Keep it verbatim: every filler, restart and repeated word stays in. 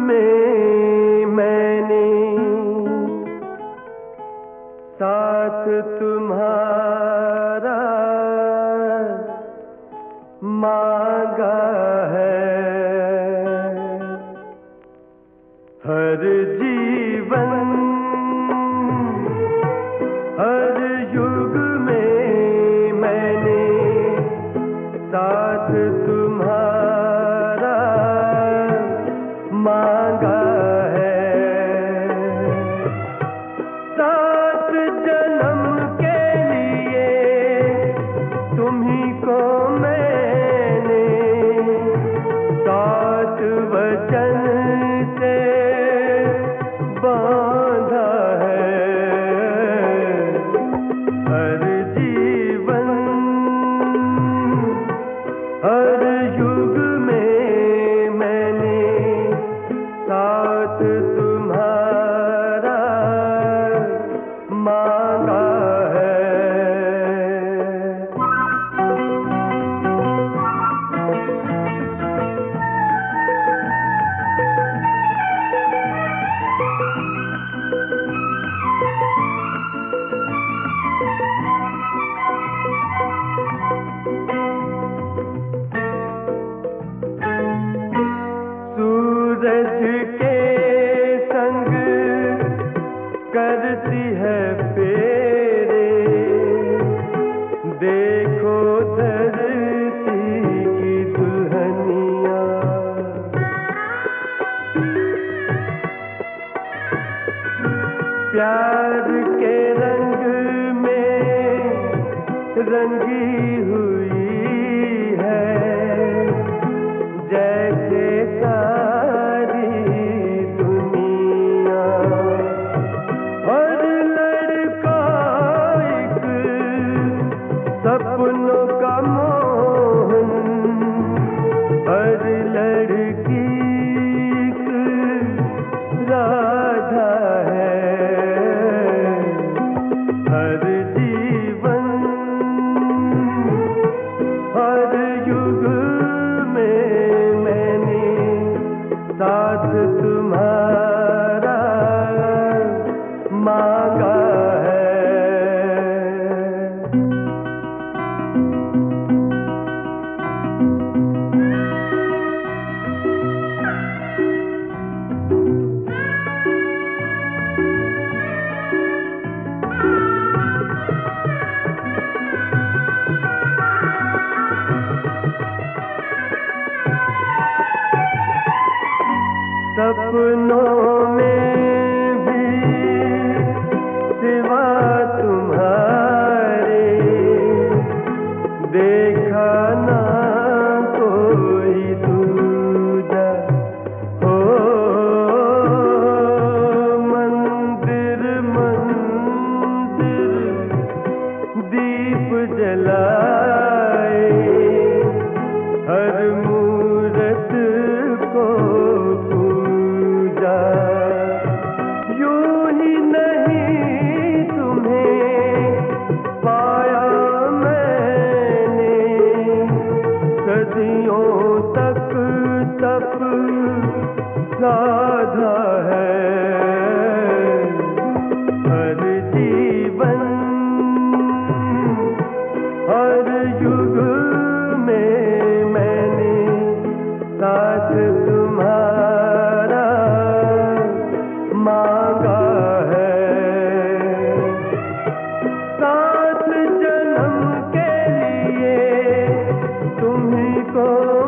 में मैंने साथ तुम्हारा मांगा है। हर जीवन हर युग में मैंने साथ तुम्हारा मांगा है। सात जन्म के लिए तुम्ही को मैंने सात वचन से बांधा है। हर जीवन हर युग में मैंने साथ तुम्हारा मांगा है। सूरज के संग करती है फेरे, देखो धरती की दुल्हनिया। प्यार के रंग में रंगी हुई है जैसे सारी दुनिया। हर लड़का एक सपनों का मोहन, हर लड़की एक राधा है। हर जीवन हर युग में मैंने साथ तुम्हारा मांगा है। सपनों में भी सिवा तुम्हारे देखा ना कोई दूजा। हो मंदिर मंदिर दीप जलाए, हर मूरत को पूजा। यूं ही नहीं तुम्हें पाया मैंने, सदियों तक तप साधा है। हर जीवन हर युग में मैंने साथ तुम्हारा मांगा है। सात जन्म के लिए तुम्ही को